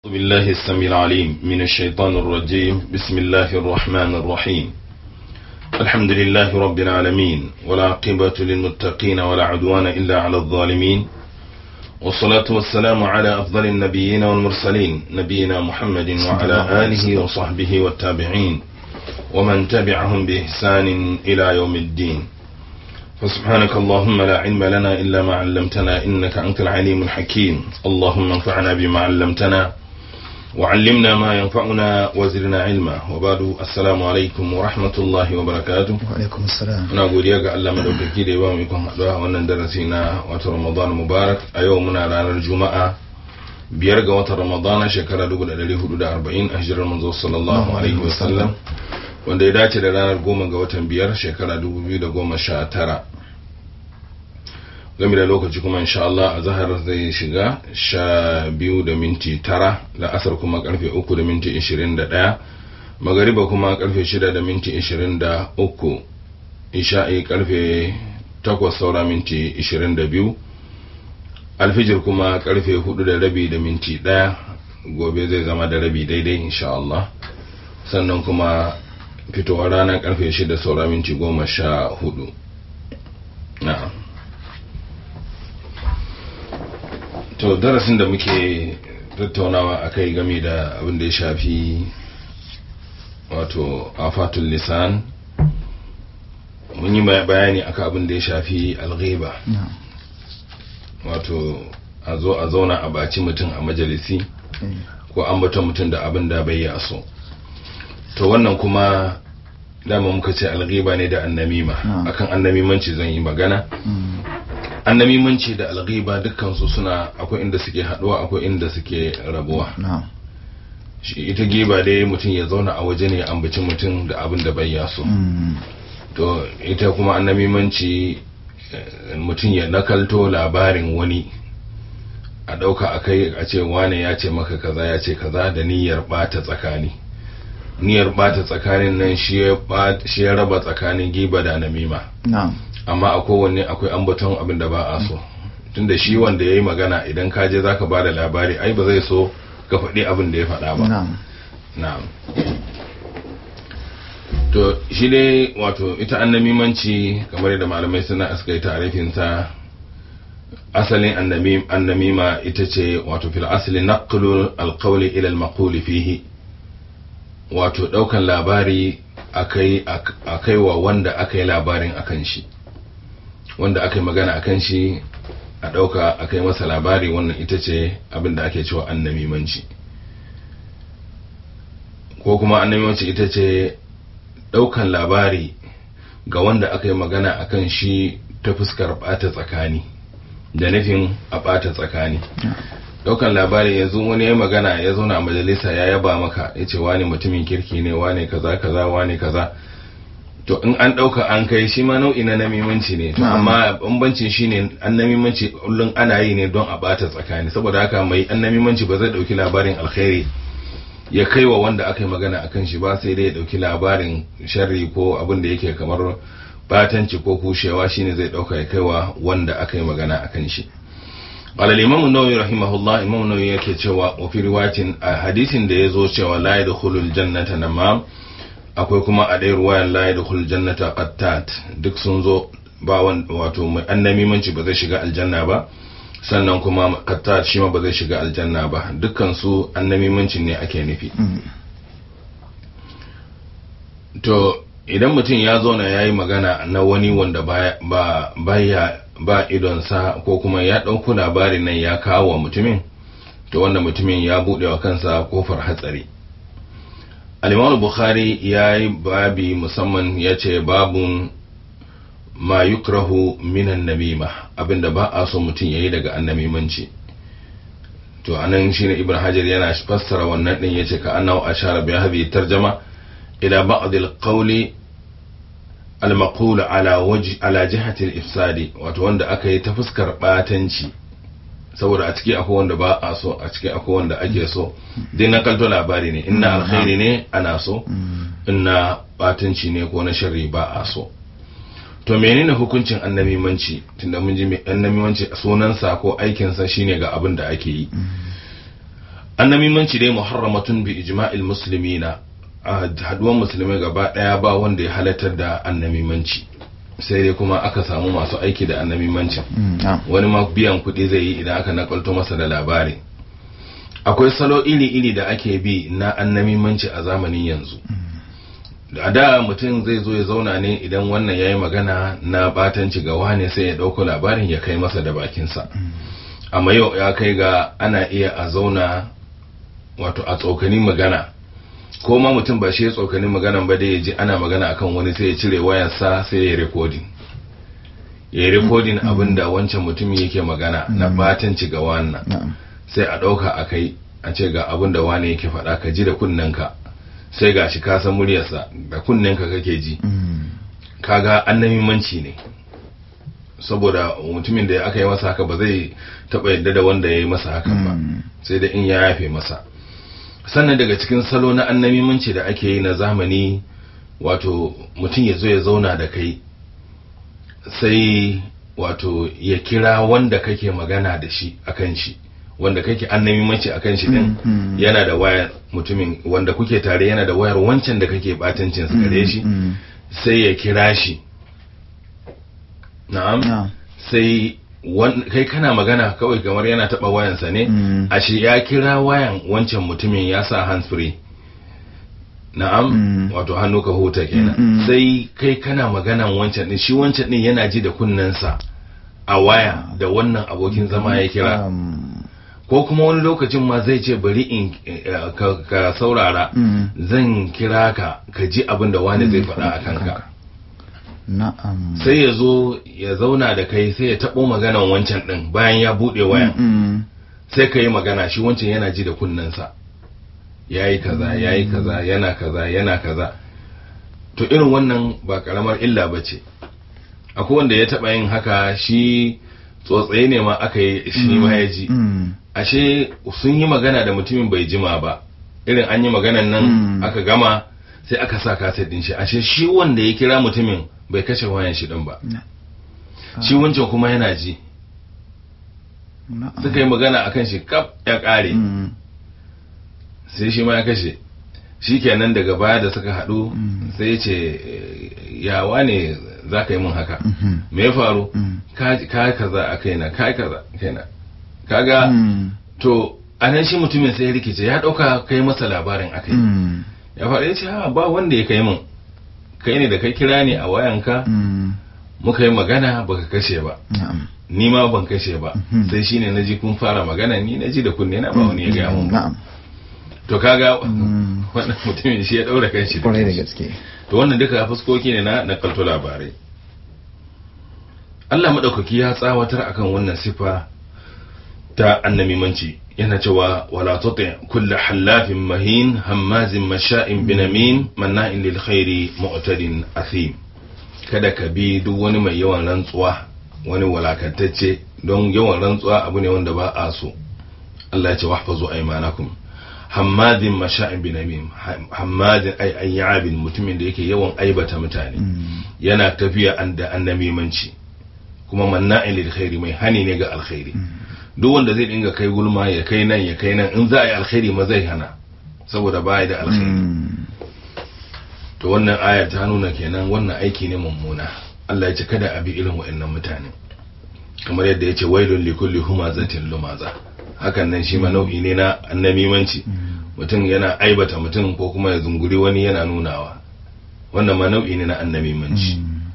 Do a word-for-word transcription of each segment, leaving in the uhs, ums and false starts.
بالله السميع العليم من الشيطان الرجيم. بسم الله الرحمن الرحيم. الحمد لله رب العالمين، ولا عقبة للمتقين ولا عدوان إلا على الظالمين، والصلاة والسلام على أفضل النبيين والمرسلين نبينا محمد وعلى آله وصحبه والتابعين ومن تبعهم بإحسان إلى يوم الدين. فسبحانك اللهم لا علم لنا إلا ما علمتنا إنك أنت العليم الحكيم. اللهم انفعنا بما علمتنا وعلمنا ما ينفعنا وزرنا علما. وبعد السلام عليكم ورحمة الله وبركاته. وعليكم السلام. muna godiya ga Allah madaukaki da ya ba mu ikon haɗuwa wannan darasi na watan Ramadan Mubarak. A yau muna ranar Juma'a biyar ga watan Ramadan shekara dubu da ɗari hudu da arba'in a hijirar manzo sallallahu alaihi wasallam, wanda ya dace da ranar goma ga watan biyar shekara dubu biyu da goma sha tara. Game da lokaci kuma insha Allah a zahar zai shiga sha biyu da minti tara, la'asar kuma karfe uku da minti ishirin da ɗaya, magariba kuma karfe shida da minti ishirin da uku, isha'i karfe takwas saura minti ishirin da biyu, alfijir kuma karfe hudu da rabi da minti ɗaya. Gobe zai zama da rabi daidai insha Allah. Sannan kuma fitowar rana karfe shida saura minti goma sha hudu. Na'am. To darasin da muke tattaunawa akai game da abin da ya shafi wato afatul lisan, mun yi bayani akan abin da ya shafi alghiba, wato a zo a zauna a baci mutum a majalisi ko an bata mutum da abin da bai ya so. To wannan kuma dama muka ce alghiba ne da annamima. Akan annamimanci zan yi magana. Annamimanci da alghiba dukkan su suna akwai inda suke haduwa akwai inda suke rabuwa. Shi ita giba dai mutum ya zauna a waje ne ya ambaci mutum da abin da bai ya so. To ita kuma annamimanci mutum ya nakalto labarin wani a dauka akai a ce wane ya ce maka kaza ya ce kaza da niyyar bata tsakani. Niyyar bata tsakanin nan shi ya raba tsakanin giba da namima. Amma a kowanne akwai ambaton abin da ba a so, tunda shi wanda ya yi magana idan ka je za ka ba da labari ai ba zai so ka faɗi abin da ya faɗa ba. Na'am. To shi dai wato ita annamimanci kamar yadda malamai suna aska yi tarifinta, asalin annamima ita ce wato fil asli naqlu alqawli ila almaquli fihi, wato daukan labari akai akai wa wanda akai labarin akan shi, wanda akai magana akan shi a dauka akai masa labari. Wannan ita ce abin da ake cewa annamimanci. Ko kuma annamimanci ita ce daukan labari ga wanda akai magana akan shi ta fuskar bata tsakani, da nufin a bata tsakani. Daukan labari, yanzu wani ya magana ya zauna a majalisa ya yaba maka ya ce wani mutumin kirki ne, wani kaza kaza wani kaza, to in an dauka an kai shi ma nau'i na namimanci ne. To amma bambancin shine annamimanci kullun ana yi ne don a bata tsakani, saboda haka mai annamimanci ba zai dauki labarin alkhairi ya kaiwa wanda aka yi magana akan shi ba, sai dai ya dauki labarin sharri ko abin da yake kamar batanci ko kushewa, shine zai dauka ya kaiwa wanda aka yi magana akan shi. قال الإمام النووي رحمه الله، إمام النووي yake cewa wa fi riwayatin, a hadisin da yazo cewa la yadkhulul jannata namam, akwai kuma a dai ruwayan la yadkhulul jannata qattat, duk sun zo ba wato mai annamimanci ba zai shiga aljanna ba, sannan kuma qattat shi ma ba zai shiga aljanna ba, dukkan su annamimanci ne ake nufi. To idan mutum ya zo na yayi magana na wani wanda ba baya ba idonsa ko kuma ya ɗauko labarin nan ya kawo wa mutumin, to wanda mutumin ya buɗe wa kansa kofar hatsari. Al-Imam Bukhari ya yi babi musamman ya ce babun ma yukrahu minan namima, abinda ba a so mutum ya yi daga annamimanci. To anan shine Ibn Hajar yana fassara wannan din yace ka annahu ashara bi hadhihi tarjama ila ba'd al-qawli al-maqul ala wajh ala jihati al-ifsadi, wato wanda aka yi ta fuskar batanci, saboda a ciki akwai wanda ba a so, a ciki akwai wanda ake so. dai na kalto labari ne, inna alkhairi ne ana so, inna batanci ne ko na sharri ba a so. To menene hukuncin annamimanci? Tunda mun ji annamimanci sunansa ko aikinsa shine ga abin da ake yi. annamimanci dai muharramatun bi ijma'il muslimina, a haduwan musulmai gaba daya ba wanda ya halartar da annamimanci, sai dai kuma aka samu masu aiki da annamimancin. Wani ma biyan kuɗi zai yi idan aka nakalto masa da labari. Akwai salo iri-iri da ake bi na annamimanci a zamanin yanzu. A da mutum zai zo ya zauna ne idan wannan ya yi magana na batanci ga wane sai ya ɗauko labarin ya kai masa da bakinsa. Amma yau ya kai ga ana iya a zauna wato a tsokanin magana, ko ma mutum ba shi ya tsokanin magana ba dai ya ji ana magana akan wani sai ya cire wayarsa sai ya recording ya yi recording abin da wancan mutumin yake magana na batanci ga wannan, sai a ɗauka a kai a ce ga abin da wani yake faɗa ka ji da kunnenka, sai ga shi ka san muryarsa da kunnenka kake ji. Kaga annamimanci ne, saboda mutumin da aka yi masa haka ba zai taɓa yadda da wanda ya yi masa hakan ba, sai da in ya yafe masa. Sannan daga cikin salo na annamimanci da ake yi na zamani, wato mutum ya zo ya zauna da kai sai wato ya kira wanda kake magana da shi akan shi, wanda kake annamimanci akan shi din yana da wayar mutumin wanda kuke tare, yana da wayar wancan da kake batancin sa gare shi, sai ya kira shi. Na'am. Sai kai kana magana kawai kamar yana taba wayansa ne, ashe ya kira wayan wancan mutumin ya sa hands free. Na'am. Wato hannu ka huta kenan. Sai kai kana maganan wancan din, shi wancan din yana ji da kunnensa a waya da wannan abokin zama ya kira. Ko kuma wani lokacin ma zai ce bari in ka saurara, zan kira ka ka ji abin da wani zai faɗa a kanka. Na'am. Sai ya zo ya zauna da kai sai ya taɓo maganan wancan ɗin bayan ya buɗe wayan. Sai ka yi magana, shi wancan yana ji da kunnensa. Ya yi kaza, ya yi kaza, yana kaza, yana kaza. To irin wannan ba ƙaramar illa ba ce. Akwai wanda ya taɓa yin haka, shi tsotsaye ne ma aka yi shi ma ya ji. Ashe sun yi magana da mutumin bai jima ba. Irin an yi maganan nan aka gama sai aka sa kaset din shi. Ashe shi wanda ya kira mutumin bai kashe wayan shi din ba, shi wancan kuma yana ji. Suka yi magana akan shi kaf ya kare, sai shi ma ya kashe. Shi kenan daga baya da suka haɗu sai ya ce yawa ne za ka yi mun haka, me ya faru? Ka kaza a kaina, ka kaza a kaina. Kaga to anan shi mutumin sai ya rikice, ya ɗauka kai masa labarin akai. Ya faɗa ya ce ha ba wanda ya kai mun, kai ne da kai kira ni a wayanka, muka yi magana baka kashe ba, ni ma ban kashe ba, sai shine na ji kun fara magana, ni na ji da kunne na ba wani ya gaya mun ba. To kaga wannan mutumin shi ya daura kanshi da gaske. To wannan duka fuskoki ne na nakalto labarai. Allah madaukaki ya tsawatar akan wannan sifa ta annamimanci, yana cewa wala tuti kullu halafin mahin hammazin masha'in binamin manna'in lil khairi mu'tadin athim. Kada ka bi duk wani mai yawan rantsuwa, wani walakantacce, don yawan rantsuwa abu ne wanda ba a so. Allah ya ce wahfazu aymanakum. Hammazin masha'in binamin, hammazin ay ayyabin, mutumin da yake yawan aibata mutane, yana tafiya da annamimanci, kuma manna'in lil khairi, mai hani ne ga alkhairi. Duk wanda zai dinga kai gulma ya kai nan ya kai nan, in za a yi alkhairi ma zai hana, saboda baya da alkhairi. To wannan ayar ta nuna kenan wannan aiki ne mummuna. Allah ya ce kada a bi irin wa'annan mutane, kamar yadda ya ce wailul likulli humazatin lumaza. Hakan nan shi ma nau'i ne na annamimanci, mutum yana aibata mutum ko kuma ya zunguri wani yana nunawa, wannan ma nau'i ne na annamimanci.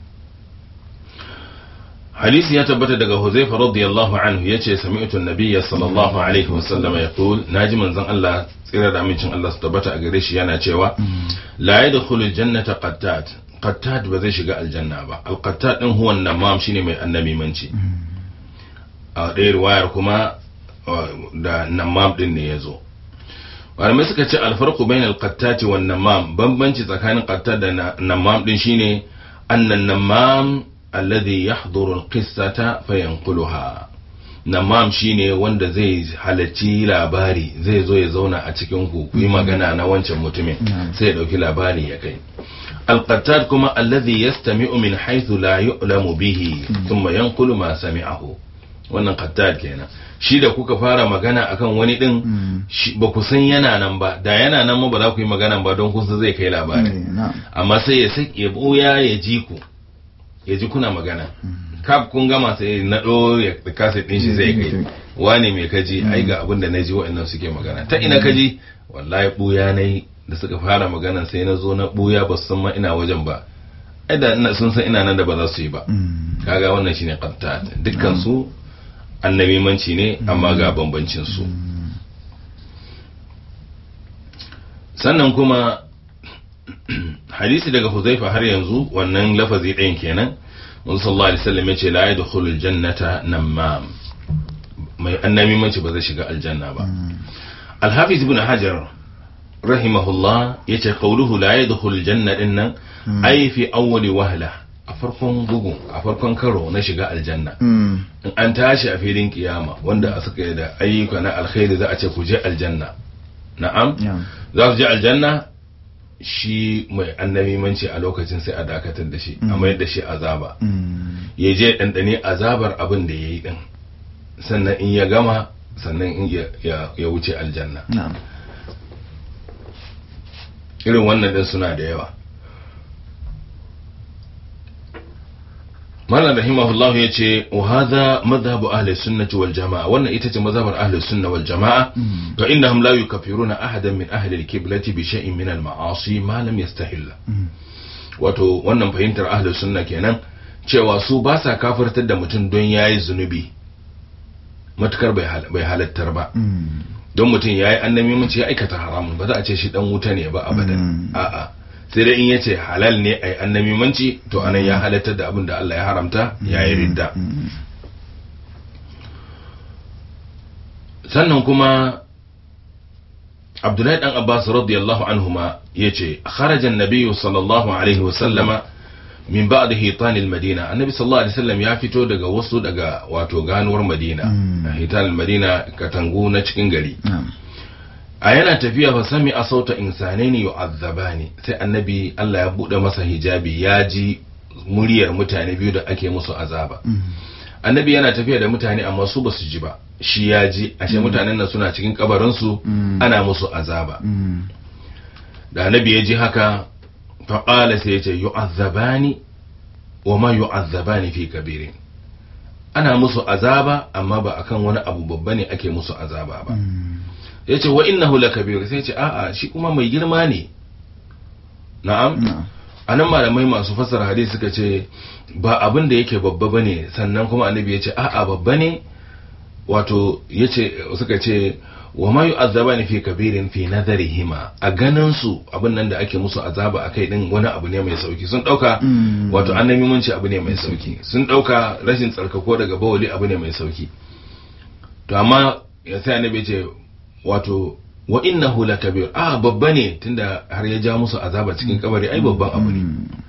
Hadisi ya tabbata daga Huzaifa radiyallahu anhu yace sami'tu an-nabiyya sallallahu alaihi wasallam yaqul, naji manzon Allah tsira da amincin Allah su tabbata a gare shi yana cewa la yadkhulul jannata qattat, qattat ba zai shiga aljanna ba. Al-qattat din huwa an-namam, shine mai annamimanci. A ɗaya riwayar kuma da namam din ne yazo. Malamai suka ce alfarqu bainal qattati wan namam, bambanci tsakanin qattat da namam din shine annan namam alladhi yahduru alqissata fayanquluha. Namam shine wanda zai halacci labari, zai zo ya zauna a cikin ku ku yi magana na wancan mutumin, sai ya dauki labari ya kai. Alqattat kuma alladhi yastami'u min haythu la yu'lamu bihi thumma yanqulu ma sami'ahu. wannan qattad kenan shi da kuka fara magana akan wani din ba ku san yana nan ba da yana nan ma ba za ku yi magana ba don kun san zai kai labarin amma sai ya saki ya boya ya ji ku ya ji kuna magana kaf kun gama sai na do ya kasa din shi zai kai wane me kaji ai ga abin da naji wa'annan suke magana ta ina kaji wallahi boya nayi da suka fara magana sai na zo na boya ba su san ma ina wajen ba ai da sun san ina nan da ba za su yi ba kaga wannan shine qattad dukkan su annabi manci ne amma ga bambancin su sannan kuma hadisi daga Huzaifa har yanzu wannan lafazi ɗayan kenan mun sallallahu alaihi wasallam yace la yadkhulul jannata namam mai annabi manci ba zai shiga aljanna ba al-hafiz ibn hajar rahimahullah yace qawluhu la yadkhulul janna dinnan ai fi awwali wahla a farkon bugu a farkon karo na shiga aljanna in an tashi a filin kiyama wanda suka yi da ayyuka na alkhairi za a ce ku je aljanna na'am za su je aljanna shi mai annabi manci a lokacin sai a dakatar da shi a mayar da shi azaba ya je ɗanɗane azabar abin da ya yi ɗin sannan in ya gama sannan in ya wuce aljanna irin wannan ɗin suna da yawa malam rahimahullah ya ce wa hadha madhhabu ahli sunnati wal jamaa wannan ita ce mazhabar ahli sunna wal jamaa fa innahum la yukaffiruna ahadan min ahli al-qiblati bi shay'in min al-ma'asi ma lam yastahilla wato wannan fahimtar ahli sunna kenan cewa su ba sa kafirtar da mutum don yayi zunubi matukar bai bai halattar ba don mutum yayi annabi mun ce ya aikata haramun ba za a ce shi dan wuta ne ba abadan a'a sai dai in yace halal ne ai annabi manci to anan ya halatta da abin da Allah ya haramta yayi ridda sannan kuma Abdullahi dan Abbas radiyallahu anhuma yace kharaja an-nabiy sallallahu alaihi wasallama min ba'd hitan al-madina annabi sallallahu alaihi wasallam ya fito daga wasu daga wato ganuwar madina hitan al-madina katangu na cikin gari a yana tafiya fa sami a sauta insanaini yu'azzabani sai annabi Allah ya bude masa hijabi ya ji muryar mutane biyu da ake musu azaba annabi yana tafiya da mutane amma su basu ji ba shi ya ji ashe mutanen nan suna cikin kabarin su ana musu azaba da annabi ya ji haka fa qala sai ya ce yu'azzabani wa ma yu'azzabani fi kabirin ana musu azaba amma ba akan wani abu babba ne ake musu azaba ba ya ce wa innahu lakabir sai ce a'a shi kuma mai girma ne na'am anan malamai masu fassara hadisi suka ce ba abin da yake babba bane sannan kuma annabi ya ce a'a babba ne wato yace suka ce wa ma yu'azzabani fi kabirin fi nadarihima a ganin su abin nan da ake musu azaba akai din wani abu ne mai sauki sun dauka wato annabi mun ce abu ne mai sauki sun dauka rashin tsarkako daga bawali abu ne mai sauki to amma ya sai annabi ya ce wato wa innahu lakabir ah babba ne tunda har ya ja musu azaba cikin kabari ai babban abu ne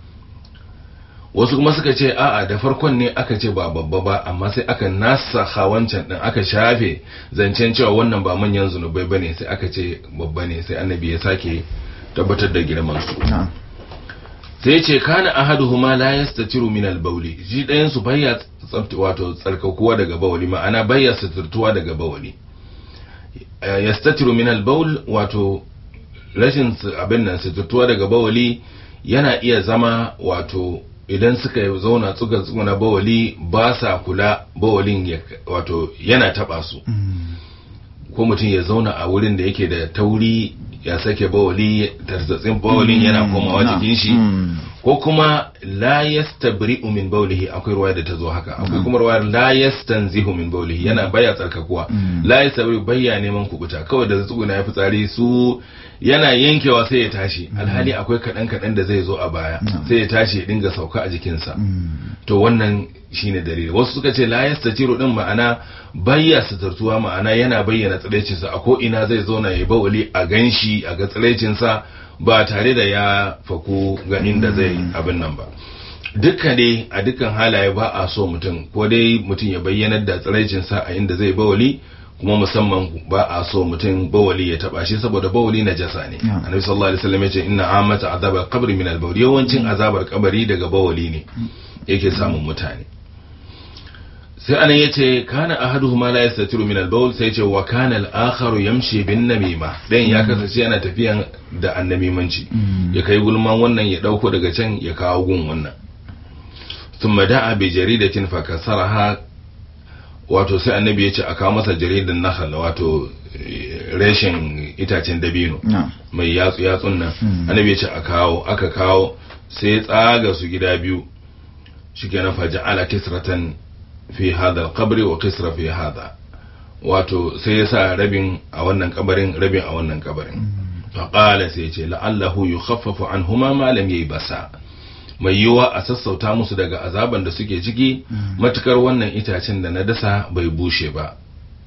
wasu kuma suka ce a'a da farkon ne aka ce ba babba ba amma sai aka nasa wancan din aka shafe zancen cewa wannan ba manyan zunubai bane sai aka ce babba ne sai annabi ya sake tabbatar da girman su sai ya ce kana ahaduhuma la yastatiru min al-bawli shi dayan su bayya wato tsarkakuwa daga bawli ma'ana bayya suturtuwa daga bawli yastatiru min al-bawl wato rashin abin nan suturtuwa daga bawli yana iya zama wato idan suka zauna tsuga tsuguna bawali ba sa kula bawalin wato yana taba su ko mutum ya zauna a wurin da yake da tauri ya sake bawali tarzatsin bawalin yana komawa jikin shi ko kuma la yastabri'u min bawlihi akwai ruwaya da tazo haka akwai kuma ruwaya la yastanzihu min bawlihi yana baya tsarkakuwa la yastabri'u bayya neman kubuta kawai da tsuguna ya fitsari su yana yankewa sai ya tashi alhali akwai kadan kadan da zai zo a baya sai ya tashi ya dinga sauka a jikinsa to wannan shine dalili wasu suka ce la yastatiru din ma'ana bayya suturtuwa ma'ana yana bayyana tsiraicinsa a ko ina zai zo na ya bawali a ganshi a ga tsiraicinsa ba tare da ya faku ga inda zai abin nan ba dukkan dai a dukkan halaye ba a so mutum ko dai mutum ya bayyanar da tsiraicinsa a inda zai bawali kuma musamman ba a so mutum bawali ya taba shi saboda bawali najasa ne annabi sallallahu alaihi wasallam ya ce inna amata azabar qabri min al-bawl yawancin azabar kabari daga bawali ne yake samun mutane sai anan yace kana ahaduhuma la yastatiru min al-bawl sai yace wa kana al-akharu yamshi bin namima dan ya kasance yana tafiyan da annamimanci ya kai gulman wannan ya dauko daga can ya kawo gun wannan thumma da'a bi jaridatin fakasaraha wato sai annabi yace a kawo masa jaridan nakhal wato reshen itacen dabino mai yatsu yatsun nan annabi yace a kawo aka kawo sai tsaga su gida biyu shikenan faja'ala kisratan fi hada alqabri wa qisra fi hada wato sai yasa rabin a wannan kabarin rabin a wannan kabarin fa qala sai yace la'allahu yukhaffafu anhuma ma lam yaybasa mai yiwa a sassauta musu daga azaban da suke ciki matukar wannan itacen da na dasa bai bushe ba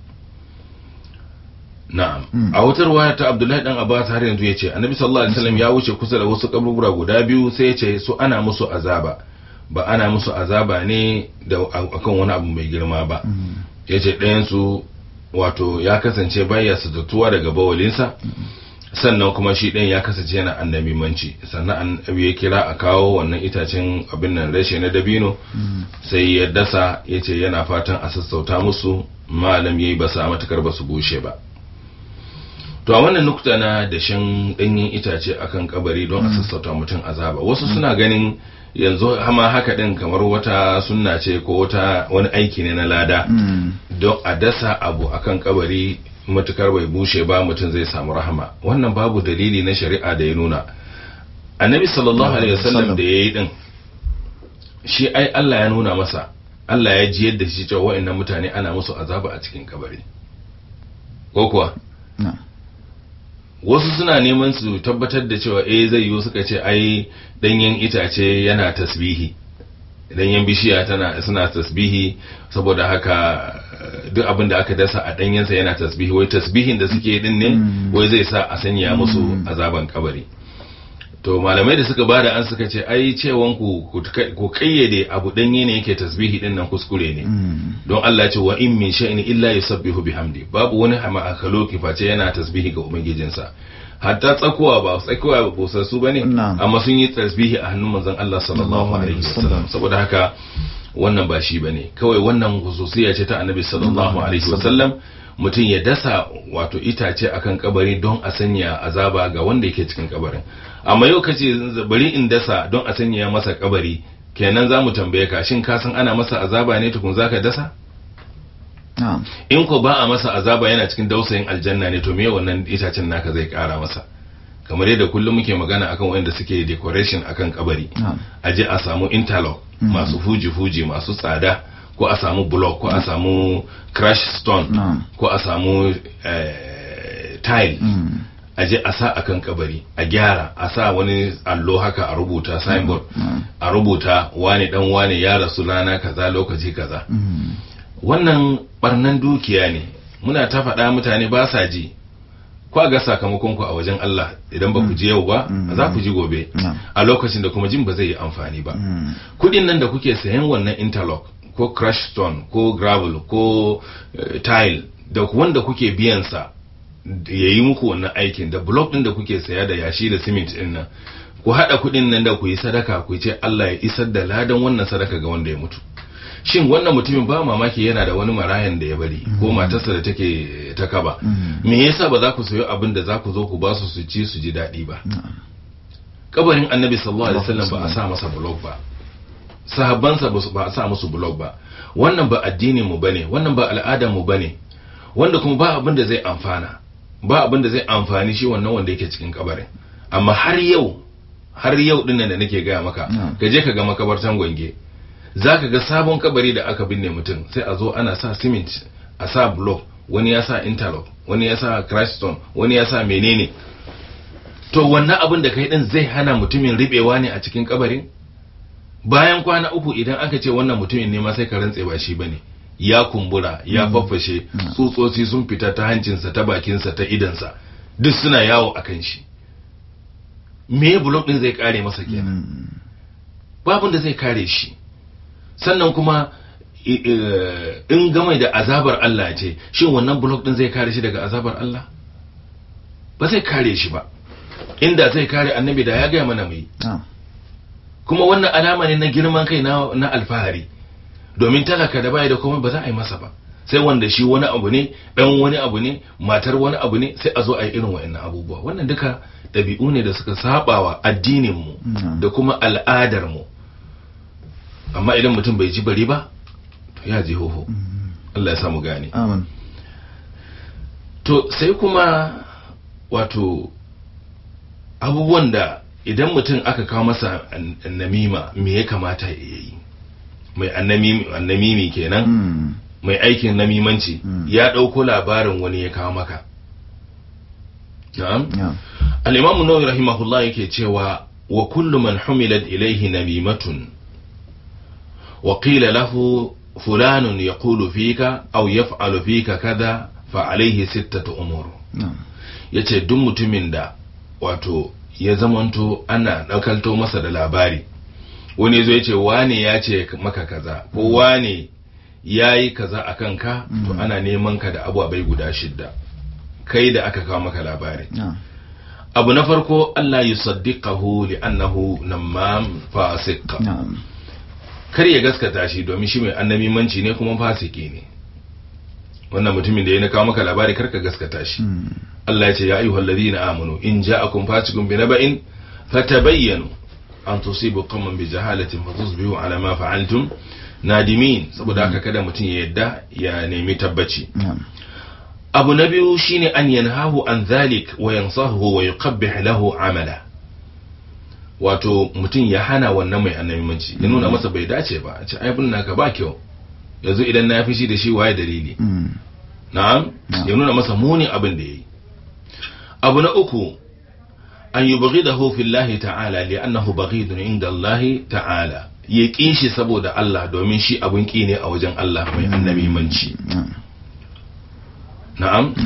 na'am a wutar waya ta Abdullahi dan Abbas har yanzu yace annabi sallallahu alaihi wasallam ya wuce kusa da wasu kaburbura guda biyu sai yace su ana musu azaba ba ana musu azaba ne da akan wani abu mai girma ba yace ɗayan su wato ya kasance baya sadatuwa daga bawalinsa sannan kuma shi ɗayan ya kasance yana annabi manci sannan annabi ya kira a kawo wannan itacen abin nan reshe na dabino sai ya dasa yace yana fatan a sassauta musu malam yayi ba sa matakar ba su bushe ba to a wannan nukta na dashen danyen itace akan kabari don a sassauta mutum azaba wasu suna ganin yanzu hama haka din kamar wata sunna ce ko wata wani aiki ne na lada don a dasa abu akan kabari matukar bai bushe ba mutum zai samu rahama wannan babu dalili na shari'a da ya nuna annabi sallallahu alaihi wasallam da yayi din shi ai Allah ya nuna masa Allah ya ji yadda shi cewa wa'annan mutane ana musu azaba a cikin kabari ko kuwa wasu suna neman su tabbatar da cewa eh zai yiwu suka ce ai danyen itace yana tasbihi danyen bishiya tana suna tasbihi saboda haka duk abin da aka dasa a danyensa yana tasbihi wai tasbihin da suke din ne wai zai sa a sanya musu azaban kabari to malamai da suka bada an suka ce ai cewan ku ku kayyade abu danye ne yake tasbihi din nan kuskure ne don Allah ya ce wa in min shay'in illa yusabbihu bihamdi babu wani ma'akaloki face yana tasbihi ga ubangijinsa hatta tsakuwa ba tsakuwa ba su bane amma sun yi tasbihi a hannun manzon Allah sallallahu alaihi wasallam saboda haka wannan ba shi bane kawai wannan hususiya ce ta annabi sallallahu alaihi wasallam mutum ya dasa wato itace akan kabari don a sanya azaba ga wanda yake cikin kabarin amma yau kace bari in dasa don a sanya masa kabari kenan zamu tambaye ka shin ka san ana masa azaba ne tukun zaka dasa in ko ba a masa azaba yana cikin dausayin aljanna ne to me wannan itacen naka zai kara masa kamar yadda kullum muke magana akan wanda suke decoration akan kabari aje a samu interlock masu fuji fuji masu tsada ko a samu block ko a samu crash stone ko a samu tile a je a sa akan kabari a gyara a sa wani allo haka a rubuta signboard a rubuta wane dan wane ya rasu rana kaza lokaci kaza wannan barnan dukiya ne muna ta faɗa mutane ba sa ji ko ga sakamakon ku a wajen Allah idan ba ku ji yau ba za ku ji gobe a lokacin da kuma jin ba zai yi amfani ba kudin nan da kuke sayan wannan interlock ko crash stone ko gravel ko uh, tile da wanda kuke biyan sa ya yi muku wannan aikin da block din da kuke saya da yashi da cement din nan ku hada kudin nan da ku yi sadaka ku ce Allah ya isar da ladan wannan sadaka ga wanda ya mutu shin wannan mutumin ba mamaki yana da wani marayan da ya bari ko matarsa da take ta kaba me yasa ba za ku sayo abin da za ku zo ku ba su su ci su ji daɗi ba kabarin annabi sallallahu alaihi wasallam ba a sa masa block ba sahabbansa ba a sa musu blog ba wannan ba addinin mu bane wannan ba al'adar mu bane wanda kuma ba abin da zai amfana ba abin da zai amfani shi wannan wanda yake cikin kabarin amma har yau har yau dinnan da nake gaya maka ka je ka ga makabartan Gwange zaka ga sabon kabari da aka binne mutum sai a zo ana sa cement a sa block wani ya sa interlock wani ya sa crash stone wani ya sa menene to wannan abin da kai din zai hana mutumin ribewa ne a cikin kabarin bayan kwana uku idan aka ce wannan mutumin ne ma sai ka rantse ba shi bane ya kumbura ya faffashe tsutsotsi sun fita ta hancinsa ta bakinsa ta idansa duk suna yawo akan shi me block din zai kare masa kenan babun da zai kare shi sannan kuma in game da azabar Allah ce shin wannan block din zai kare shi daga azabar Allah ba zai kare shi ba inda zai kare annabi da ya ga mana mai kuma wannan alama ne na girman kai na, na alfahari domin talaka da bai da komai ba za a yi masa ba, sai wanda shi wani abu ne, dan wani abu ne, matar wani abu ne, sai a zo a yi irin wa'annan abubuwa. Wannan duka ɗabi'u ne da suka sabawa addinin mu da kuma al'adar mu. Amma idan mutum bai ji bari ba to ya ji hoho. Allah ya samu gane. Amin. To sai kuma wato abubuwan da idan mutum aka kawo masa namima me ya kamata ya yi. Mai annamimi kenan, Mm. mai aikin namimanci Mm. ya ɗauko labarin wani ya kawo maka. Na'am. Yeah. Al-Imam Nawawi rahimahullah yake cewa wa kullu man humilat ilayhi namimatun wa qila lahu fulanun yaqulu fika aw yaf'alu fika kaza fa alayhi sittatu umur. Yeah. Yace duk mutumin da wato ya zamanto ana daukalto masa da labari, wani yazo yace wane ya ce maka kaza ko wane yayi kaza akan ka, to ana neman ka da abubuwa guda shidda kai da aka kawo maka labari. Yeah. Abu na farko Allah yusaddiqahu li'annahu namam fasiq. Yeah. Kar ya gaskata shi domin shi mai annabimanci ne kuma fasiki ne. Wannan mutumin da ya kawo maka labari kar ka gaskata shi. Mm. Allah ya ce ya ayyuhal ladina amanu in ja'akum fasiqun binaba'in fatabayyanu an tusibu qauman bijahalatin fatusbihu ala ma fa'altum nadimin. Saboda haka kada mutum ya yadda ya nemi tabbaci. Yeah. Abu na biyu shine an yanhahu an zalik wa yansahu wa yuqabbih lahu amala. Wato mutum ya hana wannan mai annabimanci, ya nuna masa bai dace ba, a ce ai bin naka ba kyau, yanzu idan na fishi da shi waye dalili. Mm. Na'am, ya nuna masa muni abin da yayi. Abu na uku an yubghidahu fillahi ta'ala li'annahu baghidun inda Allah ta'ala, ya ƙi shi saboda Allah domin shi abun ƙi ne a wajen Allah mai annabimanci. Yeah. Na'am.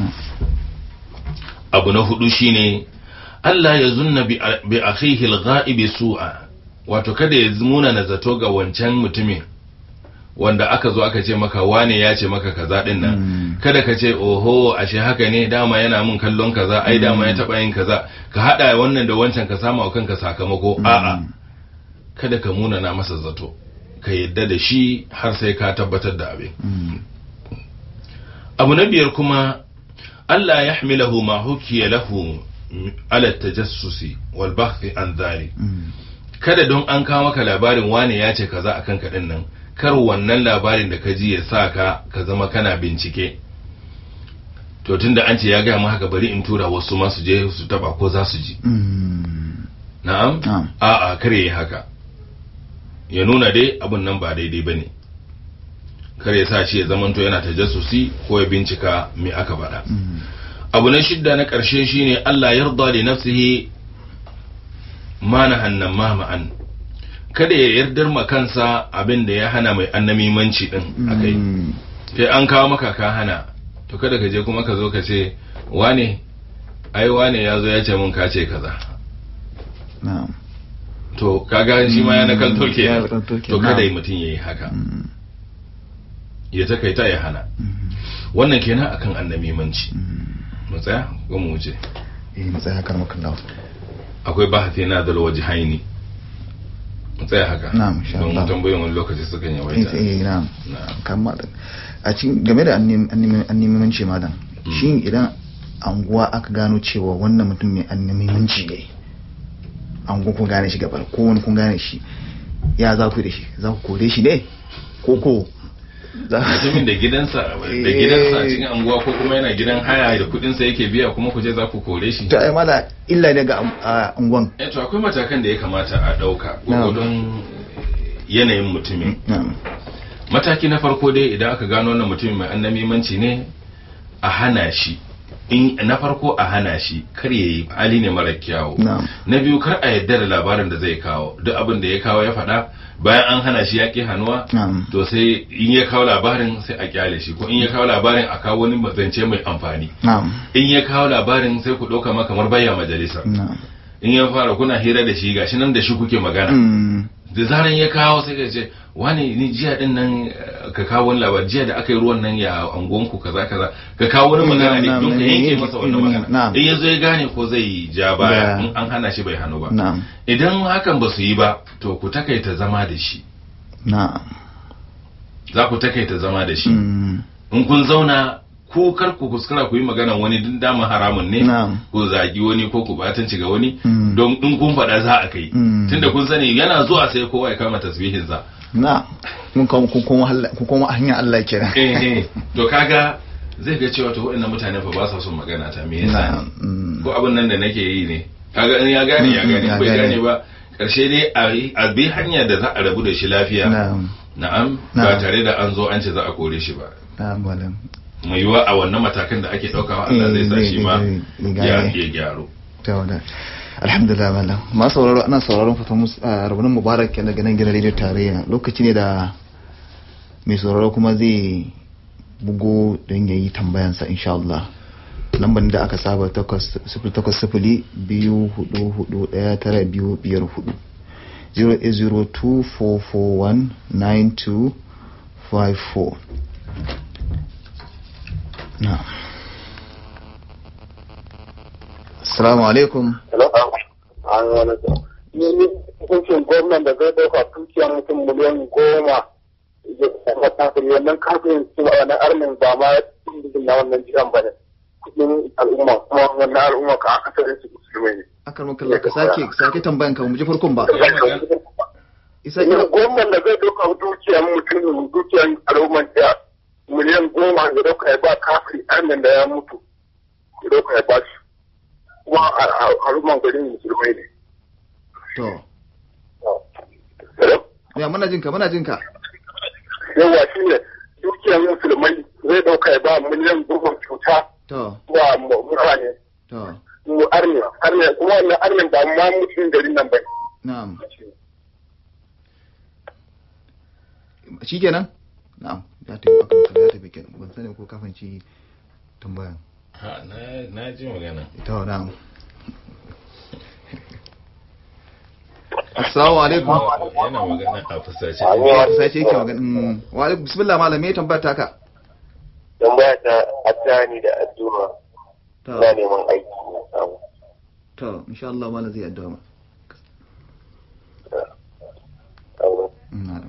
Abu na hudu shine Allah ya zunna bi akhihi al-ghaib su'a, wato kada ya zumuna na zato ga wancan mutumin wanda aka zo aka ce maka wane ya ce maka kaza din nan. Mm. Kada ka ce oho ashe haka ne, dama yana mun kallon kaza, ai dama ya taba yin kaza, ka hada wannan da wancan ka samu kanka sakamako. Mm. A'a, kada ka muna na masa zato, ka yadda da shi har sai ka tabbatar da abin. Mm. Abu na biyar kuma Allah ya hamilahu ma hukiya lahu ala tajassusi wal bahthi an dhalik. Mm. Kada don an kawo maka labarin wane ya ce kaza akan ka din nan, kar wannan labarin da ka ji ya sa ka ka zama kana bincike. To tunda an ce ya ga mu haka, bari in tura wasu ma su je su taba ko za su ji. Mm. Na'am. Na'am. A'a, kare yi haka, ya nuna dai abun nan ba daidai bane. Kar ya sa shi ya zamanto yana tajassusi ko ya bincika me aka faɗa. Mm. Abu na shidda na ƙarshe shine Allah yarda li nafsihi ma nahannan ma'an, kada ya yardar ma kansa abin da ya hana mai annamimanci din akai. Mm. Sai an kawo maka ka hana, to kada ka je kuma ka zo ka ce wane ai wane ya zo ya ce mun ka ce kaza. Na'am. To kaga shi ma ya nakalto Mm, ya ke, nakalto to kenan. kada mutum yayi haka, Mm. ya takaita ya hana. Mm. Wannan kenan akan annamimanci. Mm. Mu tsaya ko mu wuce? Eh, mu tsaya kar maka dawo. Akwai bahasi na dal wajhaini. Mu tsaya haka. Na'am, insha Don Allah. tambayoyin wani lokaci suka yi Eh, yawaita. eh, na'am. Na'am. Kamar a cikin game da annimimanci malam, Mm. shin idan anguwa aka gano cewa wannan mutum mai annimimanci ne, anguwa kun gane shi gaba ko wani kun gane shi, ya za ku yi da shi? Za ku kore shi ne ko ko za Mutumin da gidansa da gidansa a cikin anguwa ko kuma yana gidan haya da kudin sa yake biya kuma ku je za ku kore shi. ta ai mala illa ne ga a unguwan? Eh to akwai matakan da ya kamata a dauka Na'am. don yanayin mutumin. Na'am. Mataki na farko dai idan aka gano wannan mutumin mai annamimanci ne, a hana shi. In na farko a hana shi, kar yayi hali ne mara kyawu. Na'am. Na biyu kar a yarda da labarin da zai kawo, duk abin da ya kawo ya faɗa bayan an hana shi ya ƙi hannuwa. Na'am. To sai in ya kawo labarin sai a kyale shi, ko in ya kawo labarin a kawo wani zance mai amfani. Na'am. In ya kawo labarin sai ku ɗauka ma kamar bayya majalisa. Na'am. In ya fara kuna hira da shi gashi nan da shi kuke magana. Mm. Da zaran ya kawo sai ka ce wani ni jiya din nan eh, ka kawo wani labar jiya da aka yi ruwan nan ya angonku kaza kaza, ka kawo wani magana ne Na'am, don ka na'am, yanke na'am, masa wannan na'am, magana. na'am. In ya zo ya gane ko zai ja baya Da. in an hana shi bai hannu ba. Na'am. Idan hakan ba su yi ba to ku takaita zama da shi. Na'am. za ku takaita zama da shi Mm. in kun zauna ko kar ku kuskura ku yi magana wani din dama haramun ne Na'am. ko zagi wani ko ku batanci ga wani Mm. don in kun faɗa za a kai Mm. tunda kun sani yana zuwa sai kowa ya kama tasbihin sa na kun koma kun koma Allah kun koma hanyar Allah kenan eh eh to kaga zai ga cewa to waɗannan mutane fa ba sa son magana ta me yasa Na'am. ne Mm. ko abin nan da nake yi ne kaga in ya gane ya Mm, gane ya bai gane. gane ba karshe dai a yi- a bi hanya da za a rabu da shi lafiya Na'am. na'am Na'am. ba tare da an zo an ce za a kore shi ba Na'am malam. mai yiwa a wannan matakan da ake ɗaukawa Allah zai sa Eh, shi zai- ma zai- zai ya gane. ya gyaru Ta wada. Alhamdulillah malam. Ma sauraro ana sauraron fatan mus rabunin mubarak kenan daga nan gidan radio tarayya. Lokaci ne da mai sauraro kuma zai bugo don yayi tambayansa insha Allah. Lambar da aka saba takwas sifili takwas sifili biyu hudu hudu ɗaya tara biyu biyar hudu. zero eight zero two four four one nine two five four. Na. Assalamu alaikum. Hello? An wani ta. Ni ni hukuncin gwamnan da zai dauka dukiyar mutum miliyan goma ya kuma kafin wannan kafin su a wani armin ba ma cikin na wannan jiran ba ne. Kudin al'umma kuma wannan al'umma ka akasarin su musulmai ne. Akan makalla ka sake sake tambayan ka mu ji farkon ba. Isa Ni ina gwamnan da zai dauka dukiyar mutum dukiyar al'umman da miliyan goma ya dauka ya ba kafin armin da ya mutu ya dauka ya ba shi. Kuma al'umman garin musulmai ne. to. Hello? Ya muna jinka muna jinka. Yawa shi ne dukiyar musulmai zai dauka ya ba miliyan goma kyauta To wa mutane to mu armiya armiya kuma wannan armiyan ba ma mutum garin nan ba na'am. Shikenan? Na'am. Ya tafi akan makalla ya tafi kenan. Ban sani ko kafin ci tambayan. ha na na ji magana To na'am. Assalamu alaikum. yana magana a fusace Sai ce yake magana. Mm. Wa alaikum bismillah malam me tambayar ta ka? tambaya ta atani da addu'a To na neman aiki na samu to insha Allah malam zai addu'a ma. Mm, Na'am.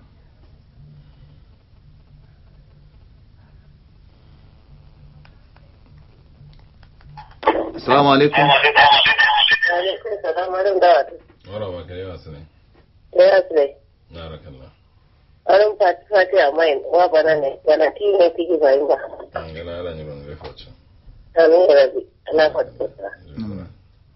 Assalamu alaikum. alaikum salam malam da wara ba kare wasu ne ya sai na rakalla aron fati fati a mai wa bana ne bana ti ne tiki bayin ba an ga na ran ban ga focha amin ya rabbi ana fata Mm.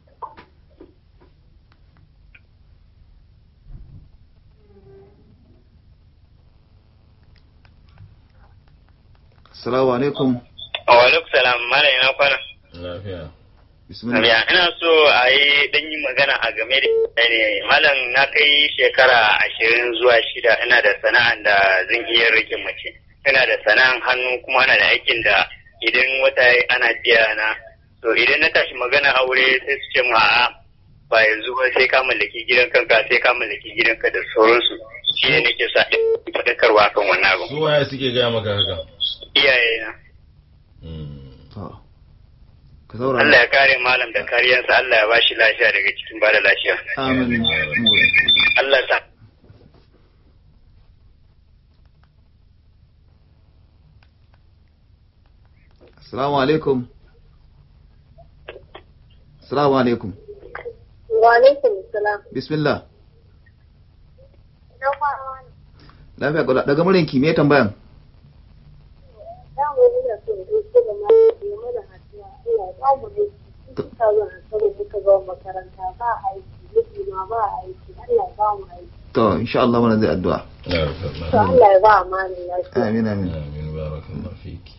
Assalamu alaikum. Wa alaikum salam malam ina kwana. lafiya Bismillah. Ya ina so a yi dan yi magana a game da ne malam na kai shekara ashirin zuwa shida ina da sana'an da zan iya rike mace. Ina da sana'an hannu kuma ana da aikin da idan wata yayi ana biya na. To idan na tashi magana aure sai su ce ma a'a ba yanzu ba sai ka mallaki gidan kanka sai ka mallaki gidanka da sauransu. Shi ne nake sa faɗakarwa kan wannan abu. su waye suke gaya maka haka Iyayena. Mm. To. Ka saurara. Allah ya kare malam da kariyarsa Allah ya bashi lafiya daga cikin bada lafiya. Amin. Allah ta Assalamu alaikum. Assalamu alaikum. Wa alaikum salam. Bismillah. Na fara Lafiya ga daga murinki me tambayan? da mu ina so in ce da ma game da hadiya ina ba mu ne ta zo a tsare muka ga makaranta ba aiki miji ma ba aiki Allah ya ba mu aiki To insha Allah mana zai addu'a. ya to rakalla Allah ya ba amana lafiya Amin amin. amin barakallahu fiki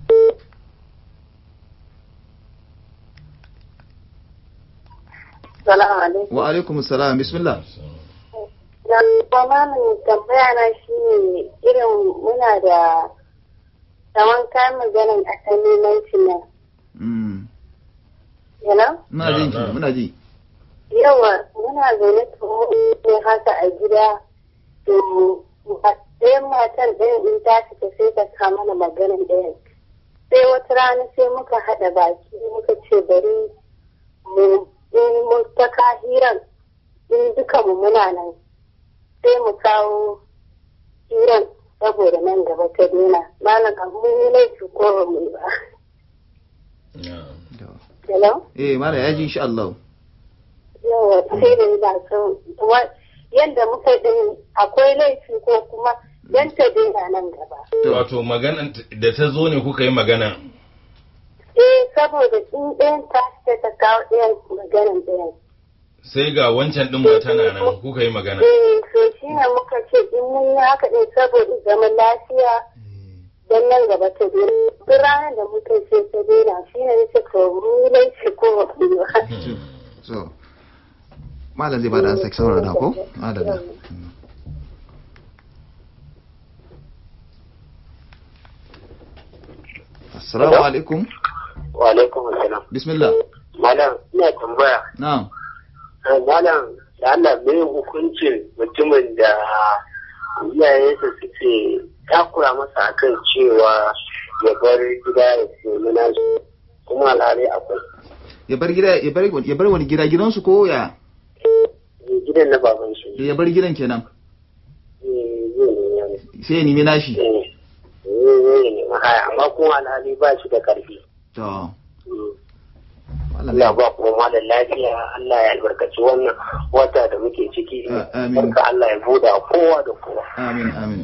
salamu alaikum Wa alaikum assalam. Bismillah. da kuma mun tambaya na shi ne irin muna da kaman kayan maganin akan neman shi ne Mm. you know Muna jin ki, Na, na. muna ji. yawa muna zaune tuwo ne haka a gida to ɗayan matan ɗayan in ta fita sai ta kama mana maganin ɗayan sai wata rana sai muka haɗa baki muka ce bari mu in mun ta kahiran in duka mu muna nan sai mu kawo hiran saboda nan gaba ta daina malam kan mun yi laifi ko ba mu yi ba. Hello? Eh mala ya ji insha Allah. Yawa sai da ina so yanda muka din akwai laifi ko kuma dan ta daina nan gaba. Wato magana da ta zo ne kuka yi magana? Eh saboda in ɗayan ta ce ta kawo ɗayan maganan ɗayan. Sai ga wancan ɗin ma tana nan kuka yi magana. Eh so shi ne muka ce in mun yi haka ɗin saboda zaman lafiya don nan gaba ta daina. Duk ranar da muka ce ta daina shi ne nake to mu laifi ko ba ba. So malam zai bada ansa saurara da ko? Madalla. Assalamu alaikum. Wa alaikum assalam. Bismillah. Malam ina tambaya. Na'am. Malam da Allah mai hukuncin mutumin da iyayensa suke takura masa akan cewa ya bar gida ya nemi nasu kuma alhali akwai. Ya bar gida ya bar ya bar wani gida gidansu ko ya? Gidan na baban shi. Ya bar gidan kenan. Eh sai ya nemi nashi. eh eh haya amma kuma alhali ba shi da karfi. To. Allah ba kuma malam lafiya, Allah ya albarkaci wannan wata da muke ciki. Amin. Barka Allah ya buɗa kowa da kowa. Amin amin.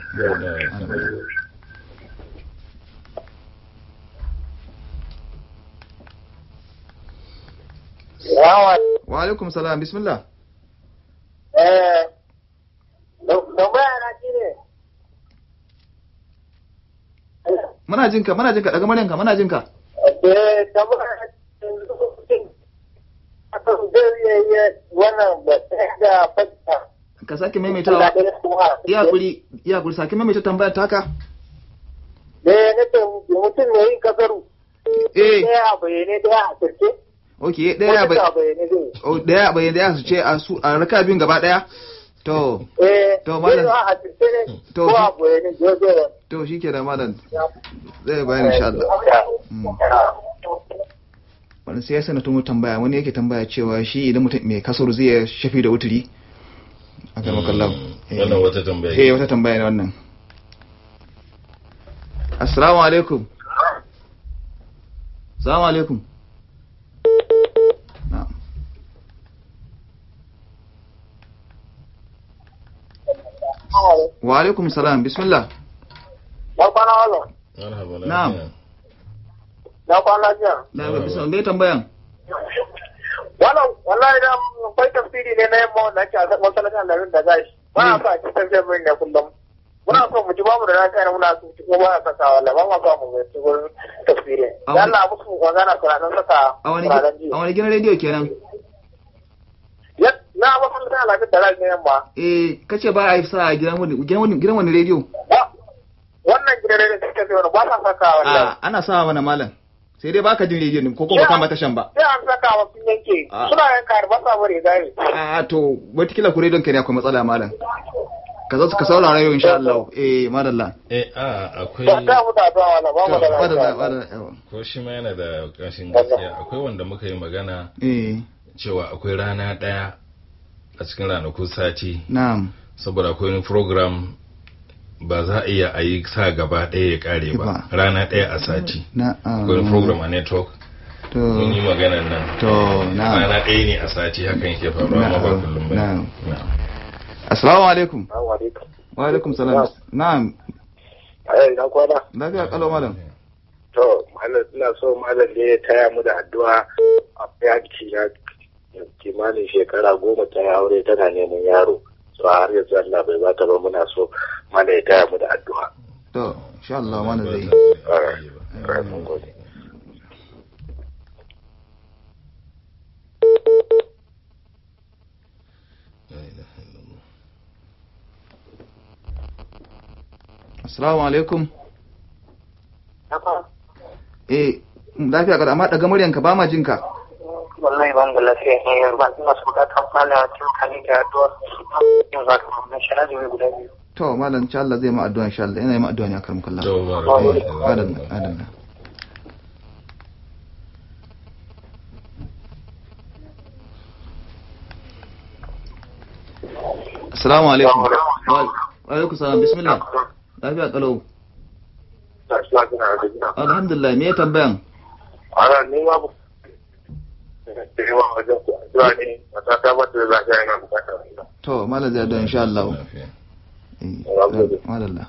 Yawa. Wa alaikum salam. Bismillah. Eh. Tambaya na shine. Muna jinka, muna jinka daga muryanka, muna jinka. Eh, tambaya wannan ba da fata. Ka sake maimaitawa. Iya kuri, iya kuri sake maimaita tambayar taka. Eh, nake mutum ne yin kasaru. Eh. Daya bayyane daya a sirke. Okay, daya bayyane. Oh, daya bayyane daya su ce a su a raka biyun gaba daya. To. Eh. To malam. A sirke ne. To. Ko a bayyane jojo. To shikenan malam. Zai bayani insha Allah. Wani sai ya sana tumu tambaya wani yake tambaya cewa shi idan mutum mai kasar zai shafi da wuturi a garma kallon. Wannan wata tambaya. Eh wata tambaya ne wannan. Assalamu alaikum. Assalamu alaikum. Na'am. Wa alaikum salam. Bismillah. Na kwana wala. Marhaba. Na'am. Na kwana jiya. Na ga bismillah. Me tambayan? Wannan wallahi da akwai tafsiri ne na yamma wanda ake a masallacin Alharin da gashi. Ba a sa a cikin tafsirin ne kullum. Muna so mu ji babu da lafiya ne muna so mu ci kuma ba a saka wallahi ba ma so mu ga cikin tafsiri. Ya Allah musu magana kuranan saka kuranan ji. A wani gidan rediyo kenan? Ya na masallacin Alharin da gashi ne yamma. Eh kace ba a yi sa a gidan wani gidan wani gidan wani rediyo? Wannan gidan rediyo suke sai wani ba sa saka wallahi. A ana sa mana malam. Sai dai baka jin rediyon ko kuma kama tashan ba. Sai an saka wa sun yanke. Suna yanka ba sa bari gari. A to watakila ku rediyon ka ne akwai matsala malam. Ka zo ka saurara yau insha Allah. Eh madalla. Eh a akwai Ba ta mu da zuwa wala ba mu da madalla madalla. ko shi ma yana da kashin gaskiya akwai wanda muka yi magana Eh cewa akwai rana daya a cikin ranakun sati na'am. saboda akwai wani program ba za a iya a yi sa gaba ɗaya ya ƙare ba rana ɗaya a sati akwai program a network mun yi maganar nan rana ɗaya ne a sati hakan yake faruwa ma ba kullum ba. Assalamu alaikum. Wa alaikum salam. Na'am. Ai na kwana. Lafiya kalau malam. To malam ina so malam ne ya taya mu da addu'a a yanki ya kimanin shekara goma ta aure tana neman yaro. So har yanzu Allah bai bata ba muna so mana ya taya mu da addu'a. To insha Allah mana zai. Alright. Mun gode. Assalamu alaikum. Eh lafiya kada amma daga muryanka ba ma jinka. Wallahi ban da lafiya ne ba ina so ka kammala tunkani da addu'a in za ka mun shara da guda biyu. To malam insha Allah zai ma addu'a insha Allah ina yi ma addu'a ne akar mukalla. To ba. Adan adan. Assalamu alaikum. Wa alaikum salam. Bismillah. lafiya kalau. Tashi lafiya da gida. Alhamdulillah, me tambayan? Ana nema bu. Da yawa wajen ku addu'a ne a ta ta mata da lafiya yana bukatar ina. To, malam zai don insha Allah. Lafiya. Eh, madalla.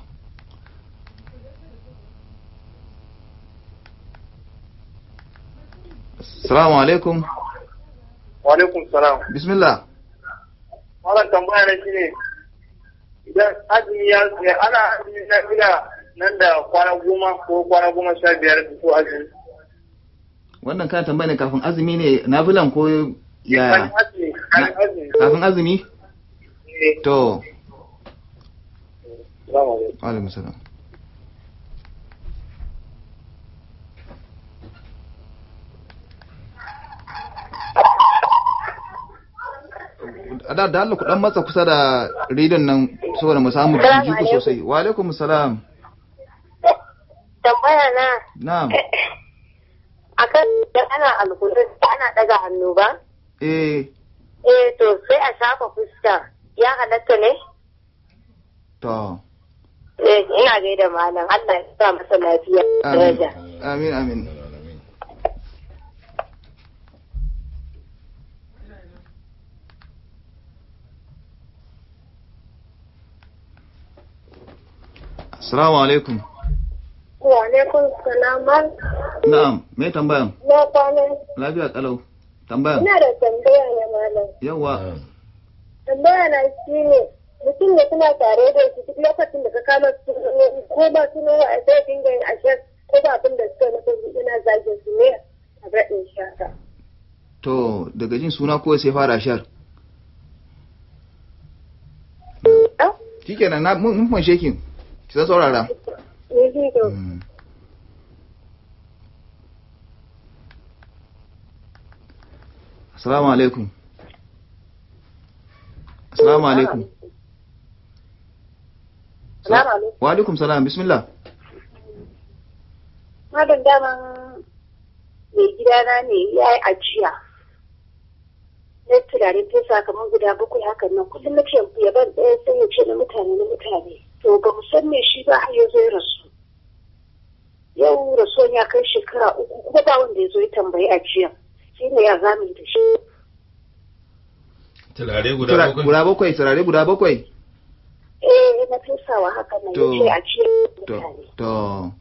Assalamu alaikum. Wa alaikum salam. Bismillah. Wannan tambaya ne shine idan azumi ya ana azumi na gida nan da kwana goma ko kwana goma sha biyar ko azumi. Wannan kan tambaya ne kafin azumi ne nafilan ko ya? Kafin azumi? To. Assalamu alaikum. Wa alaikum salam. da da Allah ku dan matsa kusa da rediyon nan saboda mu samu jiji ku sosai. Wa alaikum salam. Tambaya na. Na'am. Akan da ana alƙur'ani ana daga hannu ba? Eh. Eh to sai a shafa fuska. Ya halatta ne? To. Eh ina gaida malam. Allah ya sa masa lafiya. Amin. Amin amin. Assalamu alaikum. Wa alaikum salam. Na'am, me tambayan? Na kwana. Lafiya kalau. Tambayan. Ina da tambaya ne malam. Yawa. Tambaya na shine mutum ne kuna tare da shi duk lokacin da ka kama su ko ba su ne a sai dinga yin ashar ko ba abin da suka nufi ina zagin su ne a gaɗin shaka. To, daga jin suna ko sai fara ashar. Shikenan na mun mun shekin. Ki san saurara. Assalamu alaikum. Assalamu alaikum. Assalamu alaikum. Wa alaikum salam. Bismillah. Madan daman mai gidana ne ya yi ajiya. Na turare fesa kamar guda bakwai hakan nan kullum na ce yaban ɗaya sai ya ce na mutane na mutane. To ba mu san me shi ba har ya zo ya rasu. Yau rasuwan ya kai shekara uku kuma ba wanda ya zo ya tambayi ajiya. Shi ne ya zami da shi. Turare guda bakwai? Guda bakwai, turare guda bakwai. Eh na fesawa haka nan ya ce ajiya mutane. To,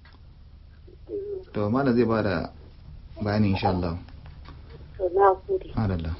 to mana zai bada bayani insha Allah. To na gode. Adalla.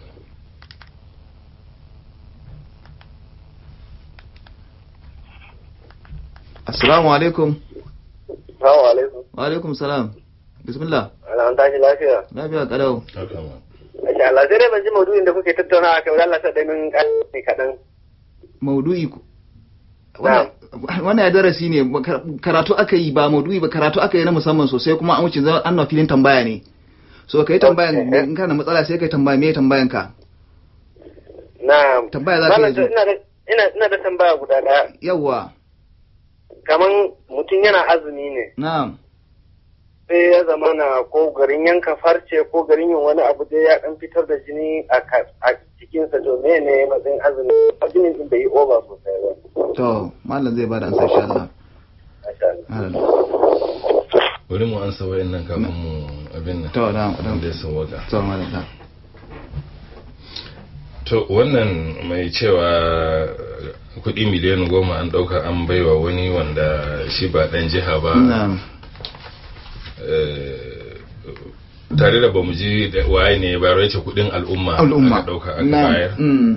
Assalamu alaikum. Assalamu alaikum. Wa alaikum salam. Bismillah. An tashi lafiya. Lafiya kalau. Masha Allah, sai dai ban ji maudu'in da kuke tattauna a kai, wani Allah sa dai min ƙarfi kaɗan. Maudu'i ku. Wannan ya darasi ne, karatu aka yi ba maudu'i ba, karatu aka yi na musamman sosai kuma an wuce an na filin tambaya ne. So ka yi tambayan, in kana matsala sai ka yi tambaya, me tambayan ka? Na. Tambaya za ka yi zo. Ina da tambaya guda ɗaya. Yawwa. Kaman mutum yana azumi ne. Na'am. Sai ya zama na ko garin yanka farce ko garin yin wani abu dai ya dan fitar da jini a cikinsa to me ne matsayin azumi jinin din bai yi over sosai ba. To malam zai bada ansa insha Allah. Masha Bari mu ansa wayannan kafin mu abin nan. To na'am dan da sun waka. To malam. To wannan mai cewa kudi miliyan goma an dauka an baiwa wani wanda shi ba dan jiha ba. Na'am. Tare da bamu ji waye ne ya bayar yace kudin al'umma aka dauka aka bayar.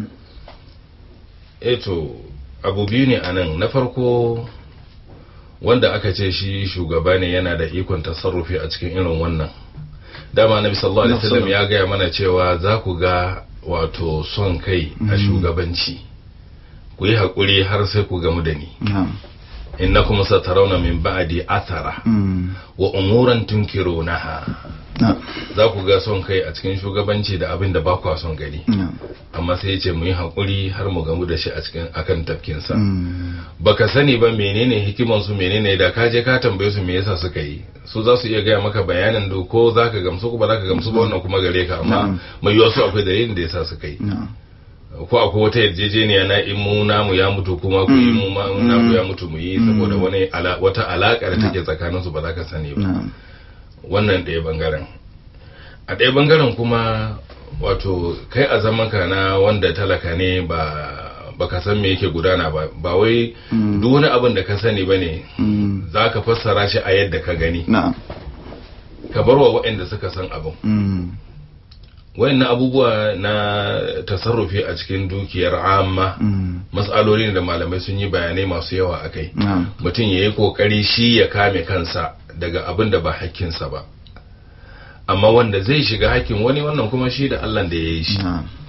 Eh to abu biyu ne anan, na farko wanda aka ce shi shugaba ne yana da ikon tasarrufi a cikin irin wannan. Dama Nabi sallallahu alaihi wasallam ya gaya mana cewa za ku ga wato son kai a shugabanci, ku yi haƙuri har sai ku gamu da ni. innakum satarawna min ba'di athara wa umuran tunkirunaha. Za ku ga son kai a cikin shugabanci da abin da ba ku son gani, amma sai yace mu yi hakuri har mu gamu da shi a cikin akan tafkin sa. Baka sani ba menene hikiman su, menene da ka je ka tambaye su me yasa suka yi, su za su iya gaya maka bayanin do ko zaka gamsu ko ba zaka gamsu ba, wannan kuma gare ka, amma mai yiwa su akwai dalilin da yasa suka yi. ko akwai wata yarjejeniya na in mu namu ya mutu kuma ku yi mu namu ya mutu mu yi saboda wani wata alaka da take tsakaninsu ba za ka sani ba. Wannan ɗaya bangaren. A ɗaya bangaren kuma wato kai a zaman ka na wanda talaka ne ba baka san me yake gudana ba ba wai duk wani abin da ka sani bane za ka fassara shi a yadda ka gani. Ka bar wa waɗanda suka san abin. Wayannan abubuwa na tasarrufi a cikin dukiyar amma matsaloli ne da malamai sun yi bayanai masu yawa akai. Mutum ya yi kokari shi ya kame kansa daga abin da ba hakkinsa ba, amma wanda zai shiga hakkin wani wannan kuma shi da Allah da ya yi shi.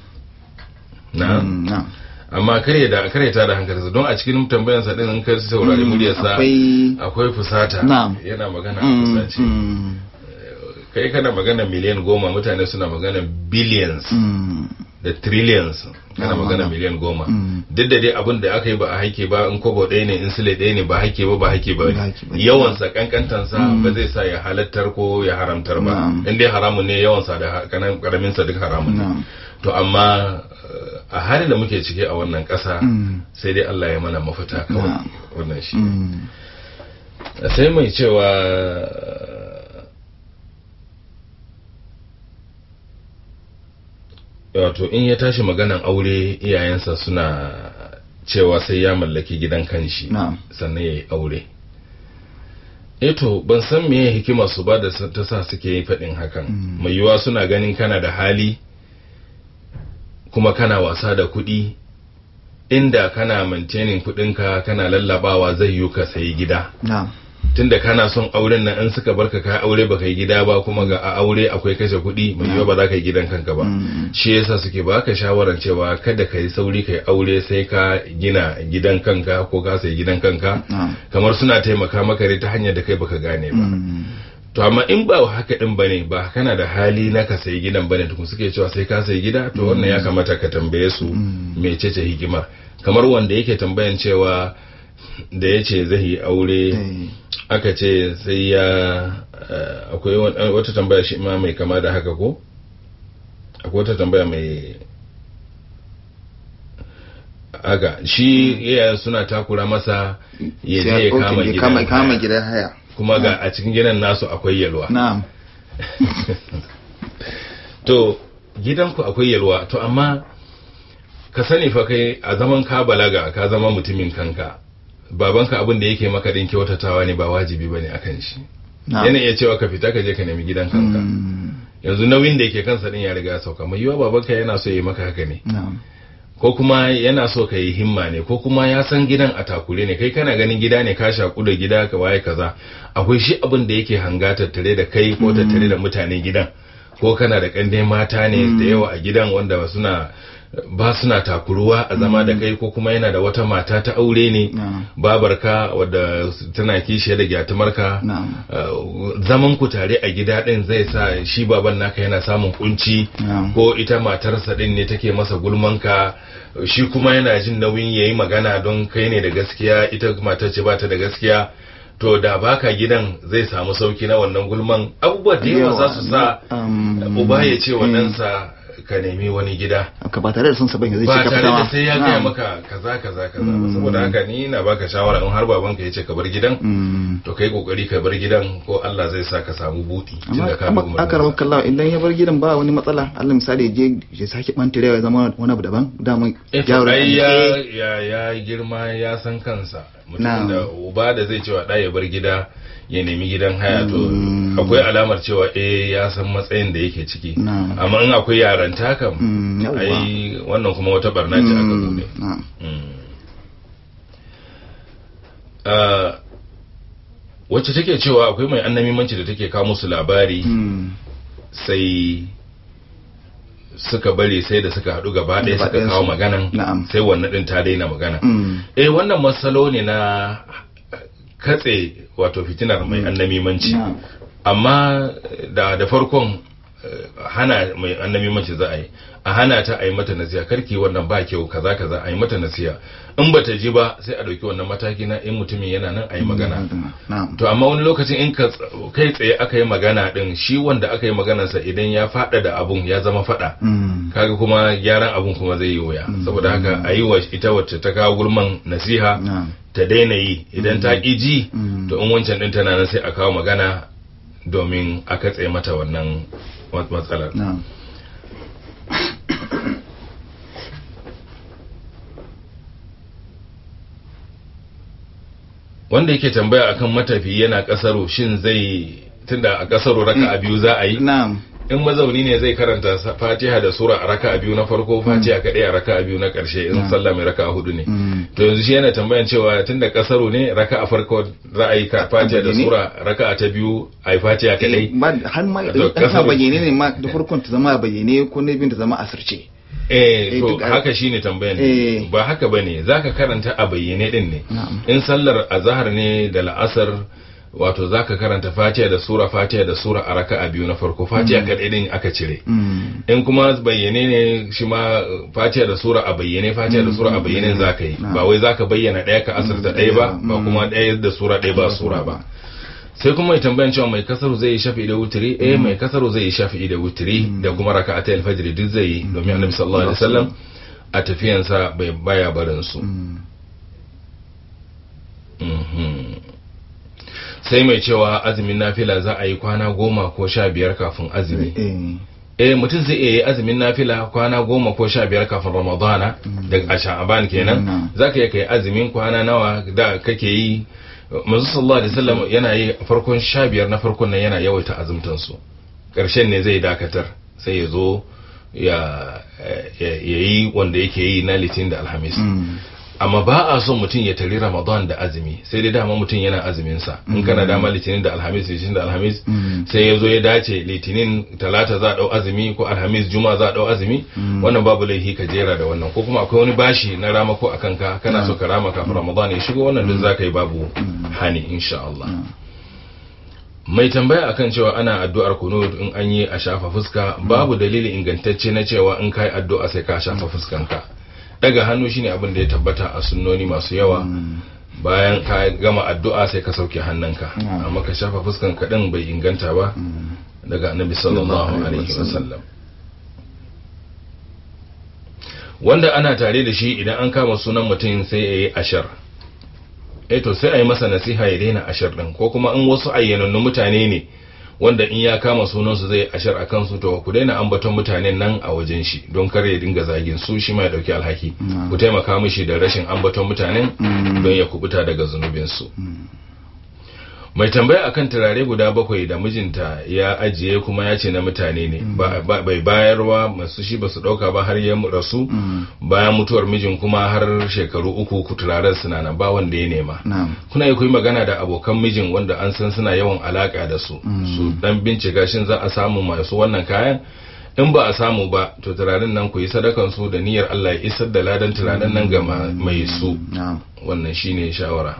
Na amma kare da kare ta da hankalinsa don a cikin tambayansa din in ka saurari muryarsa akwai fusata, yana magana a fusace. Kai kana magana miliyan goma, mutane suna magana billions mm. da trillions, kana oh, magana miliyan goma. mm. Duk da dai abin da aka yi ba a haike ba, in kobo ɗaya ne in sile ɗaya ne ba haike ba ba haike ba yawansa kankantansa mm. ba zai sa ya halattar ko ya haramtar ba. mm. In dai haramun ne yawansa da karaminsa duk haramun ne. mm. To amma a halin da muke ciki a wannan ƙasa mm. sai dai Allah ya mana mafita kawai. mm. Wannan shi mm. sai mai cewa wato in ya tashi maganan aure iyayensa suna cewa sai ya mallaki gidan kanshi sannan ya yi aure. Eto ban san meye hikimar su ba da ta sa suke faɗin hakan. mm. Mai yiwuwa suna ganin kana da hali kuma kana wasa da kuɗi, inda kana maintaining kuɗinka kana lallabawa zai yi ka sayi gida. no. Tunda kana son auren nan in suka barka ka aure baka yi gida ba kuma ga a aure akwai kashe kuɗi mai yiwa ba za ka yi gidan kanka ba. mm. Shi yasa suke baka shawaran cewa kada ka yi sauri ka yi aure sai ka gina gidan kanka ko ka sayi gidan kanka. no. Kamar suna taimaka maka ta hanyar da kai baka gane ba. mm. To amma in ba haka din bane, ba kana da hali na ka sayi gidan bane tukun suke cewa sai ka sayi gida, to wannan ya kamata ka tambaye su mm. mecece hikimar. Kamar wanda yake tambayan cewa da ya ce zai yi aure hey. Aka ce sai ya uh, akwai wata tambaya shi ma mai kama da haka ko akwai wata tambaya mai aga shi yaya suna takura masa ya je ya kama gidan kama gidan haya kuma ga a cikin gidan nasu akwai yalwa. na'am To gidanku akwai yalwa, to amma ka sani fa kai a zaman ka balaga ka zama mutumin kanka, babanka abin da yake maka din kyautatawa ne ba wajibi bane akan shi. Yana iya cewa ka fita ka je ka nemi gidan kanka. mm. Yanzu nauyin da yake kansa din ya riga sauka, mai yiwa babanka yana so ya yi maka haka ne. no. Ko kuma yana so ka yi himma ne, ko kuma ya san gidan a takure ne, kai kana ganin gida ne ka shaku da gida ka waye kaza, akwai shi abin da yake hanga tattare da kai ko tattare da mutanen gidan, ko kana da kande mata ne mm. da yawa a gidan wanda suna ba suna takuruwa a zama mm. da kai, ko kuma yana da wata mata ta aure ne no. babarka wadda tana kishiya da gyatumarka no. uh, zaman ku tare a gida din zai sa shi baban naka yana samun kunci no. ko ita matarsa din ne take masa gulmanka, shi kuma yana jin nauyin yayi magana don kai ne da gaskiya ita matar ce ba ta da gaskiya, to da baka gidan zai samu sauki na wannan gulman. Abubuwa da yawa za su sa um, uba ya ce wa ɗansa ka nemi wani gida ka ba tare da sun saban zai ce ba ka tare da sai ya gaya maka kaza kaza kaza ba. Saboda haka ni na baka shawara in har babanka ya ce ka bar gidan to kai kokari ka bar gidan, ko Allah zai sa ka samu buɗi tunda ka amma aka rawa kallawa idan ya bar gidan ba wani matsala. Allah misali je ya sake bantarewa ya zama wani abu daban daman yaro ya ya ya girma ya san kansa. Mutum da uba da zai cewa da ya bar gida ya nemi gidan haya, to mm. akwai alamar cewa eh ya san matsayin da yake ciki. no. Amma in akwai yaranta kam mm, ai wannan kuma wata barna ce aka bude. no. mm. uh, wacce take cewa akwai mai annamimanci da take kawo musu labari mm. sai suka bari sai da suka haɗu gaba ɗaya suka kawo maganan sai wannan ɗin ta daina magana. mm. eh wannan masalo ne na katse wato fitinar mai annamimanci. no. Amma da da farkon hana mai annabi mace za a yi a hana ta a yi mata nasiha karki wannan ba kyau kaza kaza a yi mata nasiha in bata ji ba sai a dauki wannan mataki na in mutumin yana nan a yi magana to amma wani lokacin in ka kai tsaye aka yi magana din shi wanda aka yi maganarsa idan ya fada da abun ya zama fada kaga kuma gyaran abun kuma zai yi wuya saboda haka a yi wa ita wacce ta kawo gulman nasiha ta daina yi idan ta ƙi ji to in wancan din tana nan sai a kawo magana domin a katse mata wannan matsalar wanda yake tambaya akan matafi yana kasaro shin zai tunda a kasaro raka'a biyu za a yi na'am in mazauni ne zai karanta Fatiha da sura a raka'a biyu na farko Fatiha kadai a raka'a biyu na karshe in sallah mai raka'a hudu ne to yanzu shi yana tambayan cewa tunda kasaro ne raka'a farko za a yi Fatiha da sura raka'a ta biyu a yi Fatiha kadai har ma ka bayyane ne ma da farkon ta zama bayyane ko ne bin ta zama asirce eh to haka shine tambayan eh. ba haka bane zaka karanta a bayyane din ne in sallar azhar ne da la'asar wato zaka karanta Fatiha da sura Fatiha da sura a raka'a biyu na farko Fatiha mm. kadai din aka cire mm. in kuma bayyane ne shi ma Fatiha da sura a bayyane Fatiha mm. da sura a bayyane zaka yi ba wai zaka bayyana daya ka asarta daya ba ba kuma daya da sura daya ba sura ba sai kuma mai tambayan cewa mai kasaru zai yi shafi'i da wutiri eh mai kasaru zai yi shafi'i da wutiri da kuma raka'atai alfajr duk zai yi domin annabi sallallahu alaihi wasallam a tafiyansa bai baya barin su sai mai cewa azumin nafila za a yi kwana goma ko sha biyar kafin azumi eh mutum zai iya yi azumin nafila kwana goma ko sha biyar kafin ramadana daga sha'aban kenan zaka iya kai azumin kwana nawa da kake yi manzo sallallahu alaihi wasallam yana yi farkon sha biyar na farkon nan yana yawaita azumtan su karshen ne zai dakatar sai ya zo ya yi wanda yake yi na litin da alhamis amma ba a son mutum ya tari ramadan da azumi sai dai dama mutum yana azumin sa in kana dama litinin da alhamis litinin da alhamis sai ya zo ya dace litinin talata za a dau azumi ko alhamis juma za a dau azumi wannan babu laifi ka jera da wannan ko kuma akwai wani bashi na rama ko akan ka kana so ka rama kafin ramadan ya shigo wannan duk zaka yi babu hani insha Allah mai tambaya akan cewa ana addu'ar kunut in an yi a shafa fuska babu dalili ingantacce na cewa in kai addu'a sai ka shafa fuskanka daga hannu shine abin da ya tabbata a sunnoni masu yawa bayan ka gama addu'a sai ka sauke hannunka amma ka shafa fuskan ka din bai inganta ba daga annabi sallallahu alaihi wasallam wanda ana tare da shi idan an kama sunan mutum sai yayi ashar eh to sai ayi masa nasiha ya daina ashar din ko kuma in wasu ayyanannun mutane ne wanda in ya kama sunansu zai ashar a kansu to ku daina ambaton mutanen nan a wajen shi don kar ya dinga zagin su shi ma ya dauki alhaki ku taimaka mishi da rashin ambaton mutanen don ya kubuta daga zunubin su mai tambaya akan turare guda bakwai da mijinta ya ajiye kuma ya ce na mutane ne bai bayarwa masu shi basu dauka ba har ya rasu bayan mutuwar mijin kuma har shekaru uku ku turaren suna nan ba wanda ya nema kuna yi kuyi magana da abokan mijin wanda an san suna yawan alaka da su su dan bincika shin za a samu masu wannan kayan in ba a samu ba to turaren nan ku yi sadakan su da niyyar Allah ya isar da ladan turaren nan ga mai su wannan shine shawara.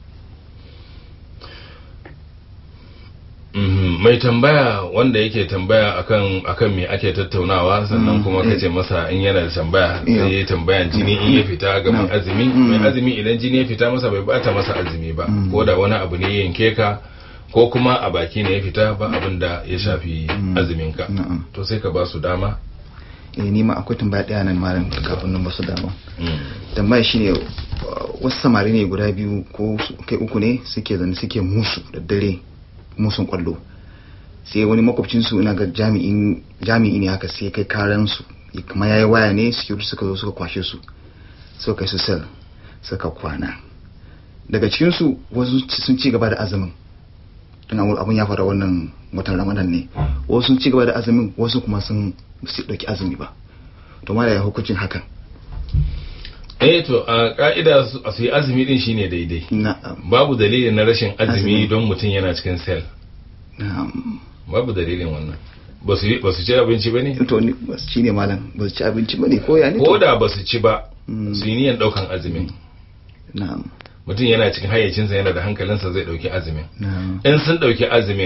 Mm-hmm. mai tambaya wanda yake tambaya akan akan me ake tattaunawa sannan kuma kace masa in yana da tambaya sai ya tambaya jini in ya fita ga mai azumi mai azumi idan jini ya fita masa bai bata masa azumi ba ko da wani abu ne yanke ka ko kuma a baki ne ya fita ba abin da ya shafi azumin ka to sai ka ba su dama. eh ni ma akwai tambaya daya nan malam kafin nan ba su dama tambaya shine wasu samari ne guda biyu ko kai uku ne suke zane suke musu da dare musun kwallo sai wani makwabcinsu ina ga jami'in jami'i ne haka sai kai karan su kuma yayi waya ne security suka zo suka kwashe su suka kai su sel suka kwana daga cikin su wasu sun ci gaba da azumin tana abun ya fara wannan watan Ramadan ne wasu sun ci gaba da azumin wasu kuma sun su dauki azumi ba to ma da hukuncin hakan eh to a ka'ida su yi azumi din shine daidai babu dalilin na rashin azumi don mutum yana cikin sel babu dalilin wannan ba su ci abinci ba ne? to ni ba su ci ne malam ba su ci abinci ba ne ko ya ne? ko da ba su ci ba su yi niyan daukan azumin mutum yana cikin hayyacinsa yana da hankalinsa zai dauki azumin in sun dauki azumin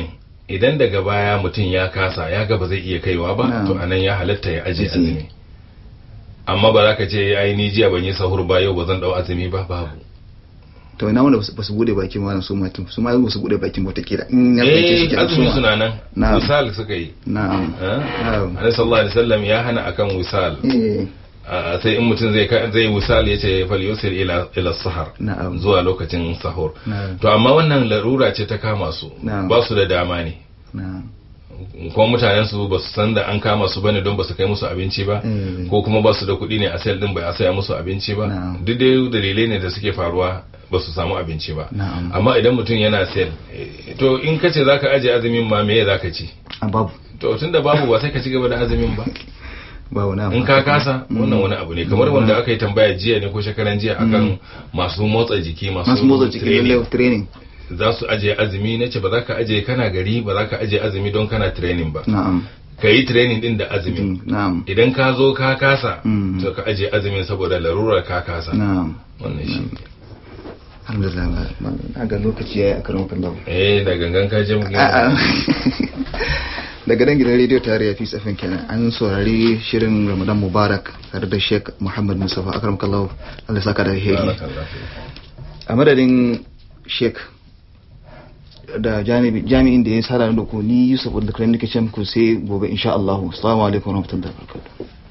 idan daga baya mutum ya kasa ya ga ba zai iya kaiwa ba Na'am. to anan ya halatta ya aje Aje. azumi amma ba za ka ce ai ni jiya ban yi sahur ba yau ba zan dau azumi ba babu to ina wanda ba su bude bakin wannan su matan su ma ba su bude bakin wata kila in ya bace shi eh kenan su azumi ma. suna nan Na'am. wisal suka yi na'am eh na'am Annabi sallallahu alaihi wasallam ya hana akan wisal eh Ah, sai in mutum zai ka- zai wisal ya ce fal yusir ila ila sahar Na'am. zuwa lokacin sahur Na'am. to amma wannan larura ce ta kama su Na'am. ba su da dama ne na'am kuma mutanen su ba su san da an kama su bane don ba su kai musu abinci ba Eh. ko kuma ba su da kuɗi ne a sayar din bai a saya musu abinci ba Na'am. duk dai dalilai ne da suke faruwa ba su samu abinci ba Na'am. amma idan mutum yana sayar eh, to in ka ce zaka aje azumin ma me zaka ci a babu to tunda babu ba sai ka ci gaba da azumin ba babu na in ka kasa wannan wani abu ne kamar wanda aka yi tambaya jiya ne ko shekaran jiya akan masu motsa jiki masu masu motsa jiki training. lalle training za su aje azumi na ce ba za ka aje kana gari ba za ka aje azumi don kana training ba na'am ka yi training din da azumi na'am idan ka zo ka kasa Mm. to ka aje azumin saboda larurar ka kasa na'am wannan shi ne. alhamdulillah na ga lokaci yayi a karon kallon eh da gangan ka je mu A'a. daga dan gidan rediyo tare ya fi tsafin kenan an saurari shirin ramadan mubarak tare da sheik muhammad musafa akram kallahu allah ya saka da alheri Barakallahu fiik. a madadin sheik da jami'i- jami'in da ya sada da ku ni yusuf da kan nake ce muku sai gobe insha Allah assalamu alaikum warahmatullahi wabarakatuh